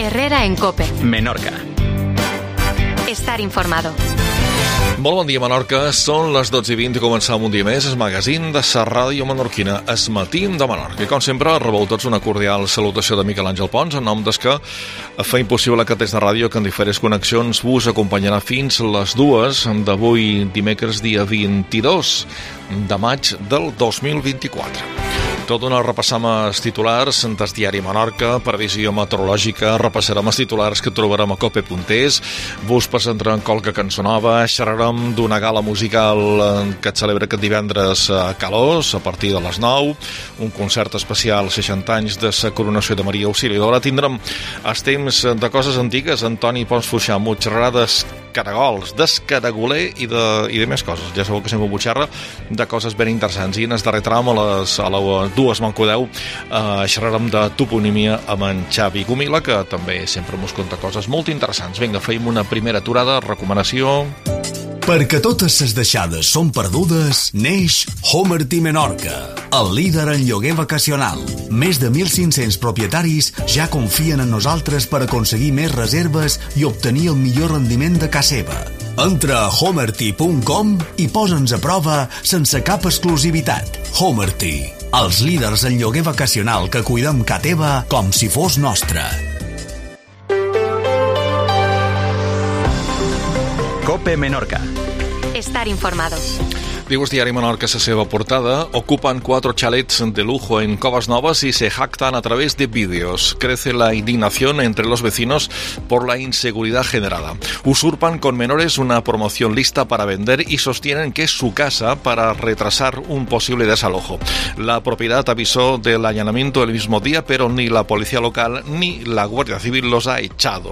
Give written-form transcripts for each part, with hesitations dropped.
Herrera en COPE. Menorca. Estar informado. Molt bon dia, Menorca. Són les 12:20 i començam un dia més el magazín de la ràdio menorquina, es matí de Menorca. I com sempre, rebeu tots una cordial salutació de Miquel Àngel Pons, en nom des que fa impossible que des de ràdio que en diferents connexions vos acompanyarà fins les 2 d'avui, dimecres, dia 22 de maig del 2024. Tot d'una repassam els titulars del diari Menorca, previsió meteorològica, repassarem els titulars que trobarem a cope.es, vos presentarem qualque cançó nova, xerrarem d'una gala musical que es celebra aquest divendres a Calós, a partir de les 9, un concert especial 60 anys de la coronació de Maria Auxiliadora. Tindrem els temps de coses antigues, Antoni Pons Fluixà, m'ho xerrarà d'escaragols, d'escaragoler i de més coses. Ja sabeu que sempre m'ho xerra de coses ben interessants. I en el darrer tram, a les 2 m'encodeu, xerrarem de toponímia amb en Xavi Gomila, que també sempre mos conta coses molt interessants. Vinga, feim una primera aturada, recomanació... Perquè totes les deixades són perdudes, neix Homerty Menorca, el líder en lloguer vacacional. Més de 1.500 propietaris ja confien en nosaltres per aconseguir més reserves i obtenir el millor rendiment de casa seva. Entra a homerty.com i posa'ns a prova sense cap exclusivitat. Homerty, els líders en lloguer vacacional que cuidem casa teva com si fos nostra. COPE Menorca. Estar informado. Diu el diari Menorca la seva portada: ocupan 4 chalets de lujo en Covas Novas y se jactan a través de vídeos. Crece la indignación entre los vecinos por la inseguridad generada. Usurpan con menores una promoción lista para vender y sostienen que es su casa para retrasar un posible desalojo. La propiedad avisó del allanamiento el mismo día, pero ni la policía local ni la Guardia Civil los ha echado.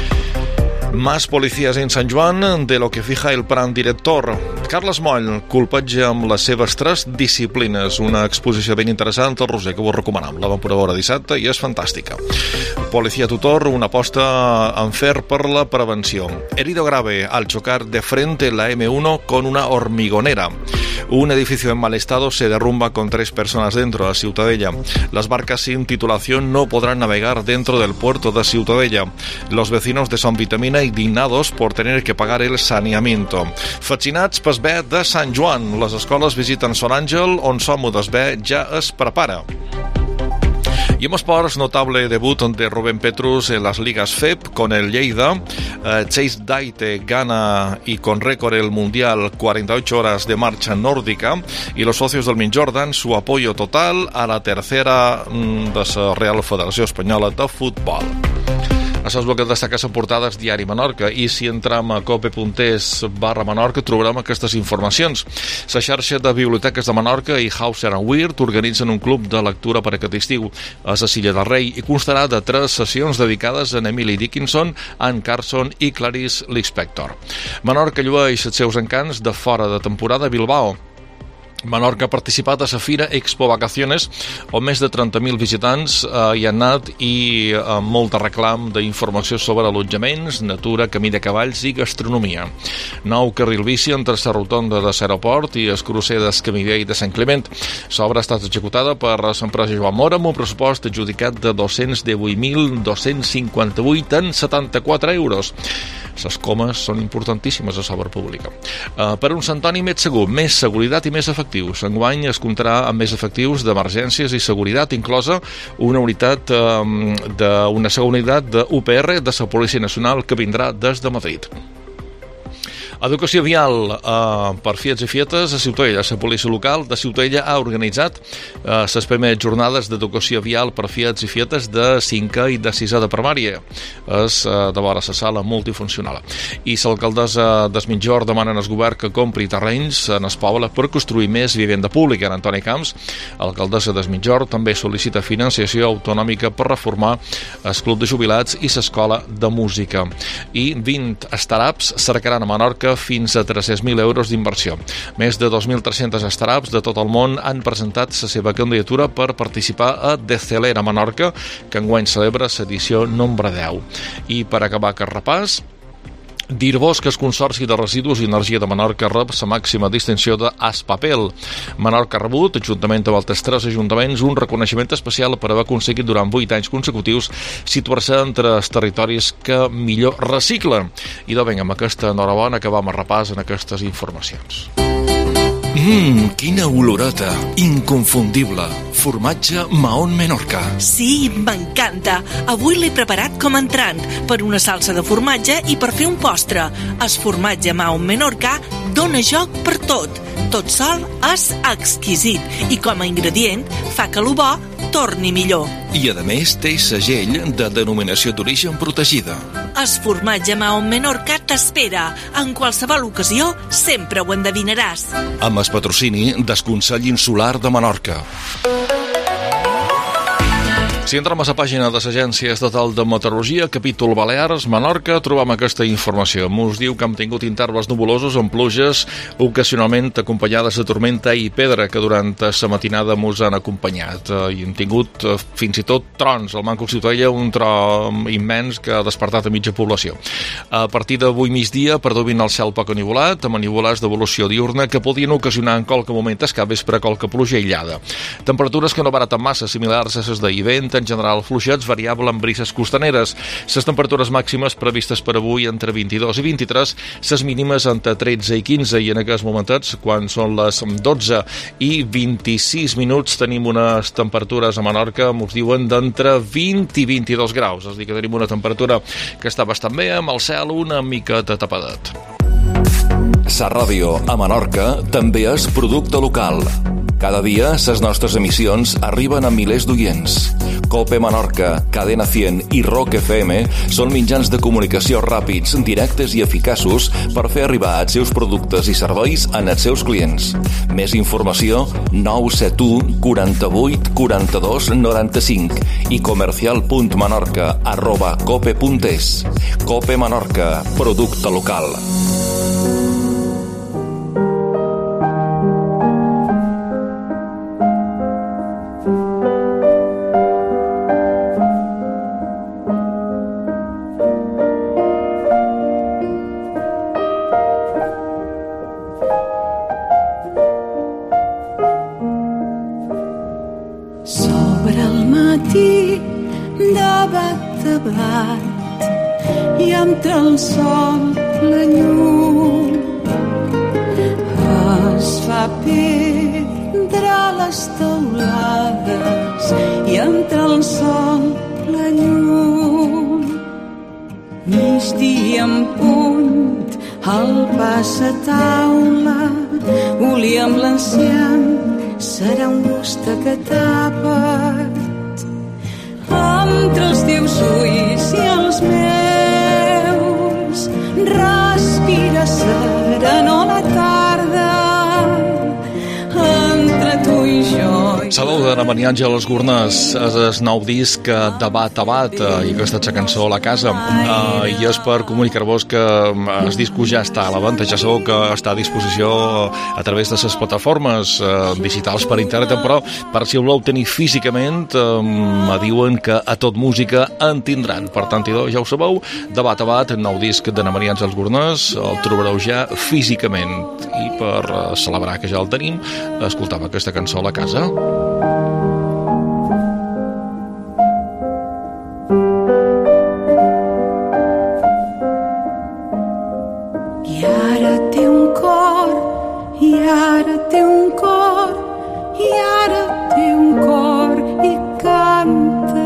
Más policías en Sant Joan de lo que fija el plan director. Carles Moll colpeja amb les seves 3 disciplines. Una exposició ben interessant al Roser, que vos recomanam. La vam poder veure dissabte i és fantàstica. Policía tutor, una aposta en fer per la prevenció. Herido grave al chocar de frente la M1 con una hormigonera. Un edificio en mal estado se derrumba con 3 personas dentro a Ciutadella. Las barcas sin titulación no podrán navegar dentro del puerto de Ciutadella. Los vecinos de Son Vitamina indignados por tener que pagar el saneamiento. Fascinats pel bé de Sant Joan. Les escoles visiten Son Àngel, on Som Desvé ja es prepara. Y en esports, notable debut de Rubén Petrus en las ligas FEP con el Lleida. Chase Daite gana y con récord el Mundial 48 horas de marcha nórdica. Y los socios del Midtjordan su apoyo total a la tercera de la Real Federació Espanyola de Futbol. Això és el que destaca la portada del diari Menorca, i si entram a cope.es/Menorca trobarem aquestes informacions. La xarxa de biblioteques de Menorca i Hauser & Wirth organitzen un club de lectura per aquest estiu a la Silla del Rei i constarà de 3 sessions dedicades a Emily Dickinson, Anne Carson i Clarice Lispector. Menorca llueix els seus encants de fora de temporada a Bilbao. Menorca ha participat a la Fira Expo Vacaciones, on més de 30.000 visitants hi han anat, i molt de reclam d'informació sobre allotjaments, natura, camí de cavalls i gastronomia. Nou carril bici entre la rotonda de l'aeroport i el creuer del Camí Vell de Sant Clement. L'obra ha estat executada per l'empresa Joan Mora amb un pressupost adjudicat de 218.258 en 74 euros. Les comes són importantíssimes a l'obra pública. Per un Sant Antoni més segur, més seguretat i més efectius. Enguany es comptarà amb més efectius d'emergències i seguretat, inclosa una segona unitat d'UPR de la Policia Nacional que vindrà des de Madrid. Educació vial per fiets i fietes a Ciutadella. La policia local de Ciutadella ha organitzat les primeres jornades d'educació vial per fiets i fietes de 5è i de 6è de primària. És de vora la sala multifuncional. I l'alcaldessa del Midtjorn demana al govern que compri terrenys en el poble per construir més vivenda pública. En Antoni Camps, alcaldessa del Midtjorn, també sol·licita financiació autonòmica per reformar el club de jubilats i l'escola de música. I 20 startups cercaran a Menorca fins a 300.000 euros d'inversió. Més de 2.300 startups de tot el món han presentat la seva candidatura per participar a Decelera Menorca, que enguany celebra l'edició nombre 10. I per acabar aquest repàs, Dir-vos que el Consorci de Residus i Energia de Menorca rep la màxima distinció d'Aspapel. Menorca ha rebut, juntament amb altres 3 ajuntaments, un reconeixement especial per haver aconseguit durant 8 anys consecutius situar-se entre els territoris que millor reciclen. I doncs vinga, amb aquesta enhorabona que vam a repàs en aquestes informacions. Quina olorota! Inconfundible! Formatge Mahón Menorca. Sí, m'encanta! Avui l'he preparat com a entrant, per una salsa de formatge i per fer un postre. El formatge Mahón Menorca dona joc per tot. Tot sol és exquisit i com a ingredient fa que lo bo torni millor. I a més té segell de denominació d'origen protegida. El formatge Mahón Menorca t'espera. En qualsevol ocasió sempre ho endevinaràs. Amb el patrocini del Consell Insular de Menorca. Si entrem a la pàgina de l'Agència Estatal de Meteorologia, capítol Balears, Menorca, trobam aquesta informació. Mos diu que hem tingut intervals nuvolosos amb pluges ocasionalment acompanyades de tormenta i pedra que durant la matinada mos han acompanyat. I hem tingut fins i tot trons. Al Manco Ciutadella, un tro immens que ha despertat a mitja població. A partir d'avui migdia predomina el cel poc anivolat, amb anivolats d'evolució diurna que podien ocasionar en qualque moment escapvespre qualque pluja aïllada. Temperatures que no baraten massa, similars a les d'ahir. Vent en general fluixets, variable amb brises costaneres. Les temperatures màximes previstes per avui entre 22 i 23, les mínimes entre 13 i 15, i en aquests momentets, quan són les 12 i 26 minuts, tenim unes temperatures a Menorca, ens diuen d'entre 20 i 22 graus, és a dir, que tenim una temperatura que està bastant bé, amb el cel una miqueta tapadet. Sa ràdio a Menorca també és producte local. Cada dia, les nostres emissions arriben a milers d'oients. COPE Menorca, Cadena 100 i Rock FM són mitjans de comunicació ràpids, directes i eficaços per fer arribar els seus productes i serveis als seus clients. Més informació 971 48 42 95 i comercial.menorca@cope.es. COPE Menorca, producte local. I entre el sol la llum es fa pedra a les teulades i entre el sol la llum migdia en punt al passataula oli amb l'enciam serà un gust acatat entre els teus ulls i els meus respira serenor la tarda entre tu i jo. Saluden a Maria Àngels Gornàs, és el nou disc de Bat a Bat, i aquesta és la cançó a la casa, i és per comunicar-vos que el disc ja està a la venda, ja sabeu que està a disposició a través de les plataformes digitals per internet, però per si ho voleu tenir físicament, me diuen que a Tot Música en tindran. Per tant, ja ho sabeu, de Bat a Bat, el nou disc d'Anna Maria Àngels Gornàs, el trobareu ja físicament. I per celebrar que ja el tenim, escoltam aquesta cançó a la casa. I ara té un cor, i ara té un cor, i ara té un cor i canta.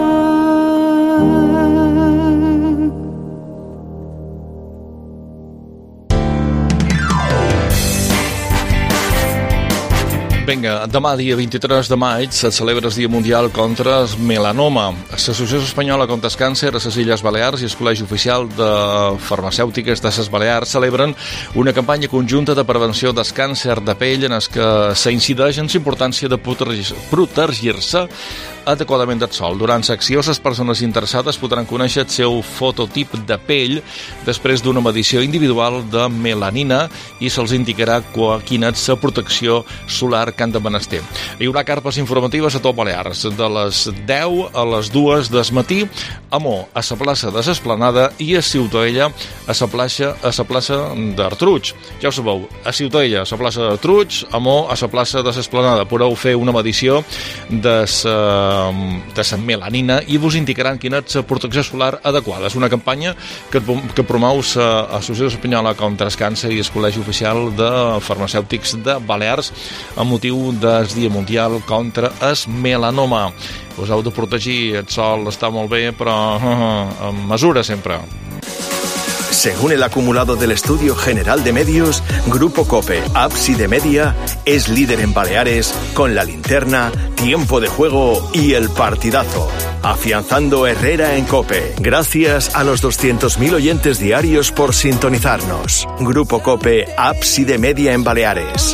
Vinga, demà, dia 23 de maig, se celebra el Dia Mundial contra el Melanoma. L'Associació Espanyola contra el Càncer a les Illes Balears i el Col·legi Oficial de Farmacèutiques de les Balears celebren una campanya conjunta de prevenció del càncer de pell en què s'incideix en la importància de protegir-se adequadament del sol. Durant l'acció, les persones interessades podran conèixer el seu fototip de pell després d'una medició individual de melanina i se'ls indicarà quina és la protecció solar Can de Menester. Hi haurà carpes informatives a tot Balears, de les 10 a les 2 del matí, a Mo, a la plaça de l'Esplanada, i a Ciutadella, a la plaça d'Artruig. Ja ho sabeu, a Ciutadella, a la plaça d'Artruig, a Mo, a la plaça de l'Esplanada. Podeu fer una medició de la melanina i vos indicaran quina és la protecció solar adequada. És una campanya que promou l'Associació Espanyola contra el Càncer i el Col·legi Oficial de Farmacèutics de Balears amb motiu del Dia Mundial contra el melanoma. Us heu de protegir, el sol està molt bé, però amb mesura sempre. Según el acumulado del Estudio General de Medios, Grupo COPE, Ábside Media, es líder en Baleares con La Linterna, Tiempo de Juego y El Partidazo. Afianzando Herrera en COPE. Gracias a los 200.000 oyentes diarios por sintonizarnos. Grupo COPE, Ábside Media en Baleares.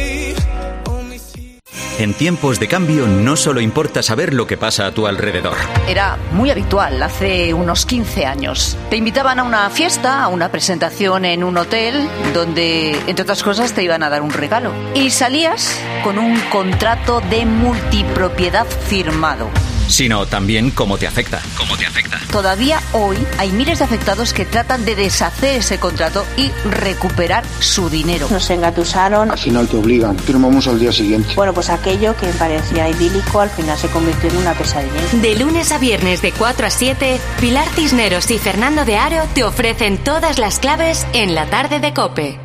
En tiempos de cambio no solo importa saber lo que pasa a tu alrededor. Era muy habitual hace unos 15 años. Te invitaban a una fiesta, a una presentación en un hotel, donde, entre otras cosas, te iban a dar un regalo. Y salías con un contrato de multipropiedad firmado. Sino también cómo te afecta. Todavía hoy hay miles de afectados que tratan de deshacer ese contrato y recuperar su dinero. Nos engatusaron. Al final te obligan, firmamos al día siguiente. Bueno, pues aquello que parecía idílico al final se convirtió en una pesadilla. De lunes a viernes de 4 a 7, Pilar Cisneros y Fernando de Aro te ofrecen todas las claves en la tarde de COPE.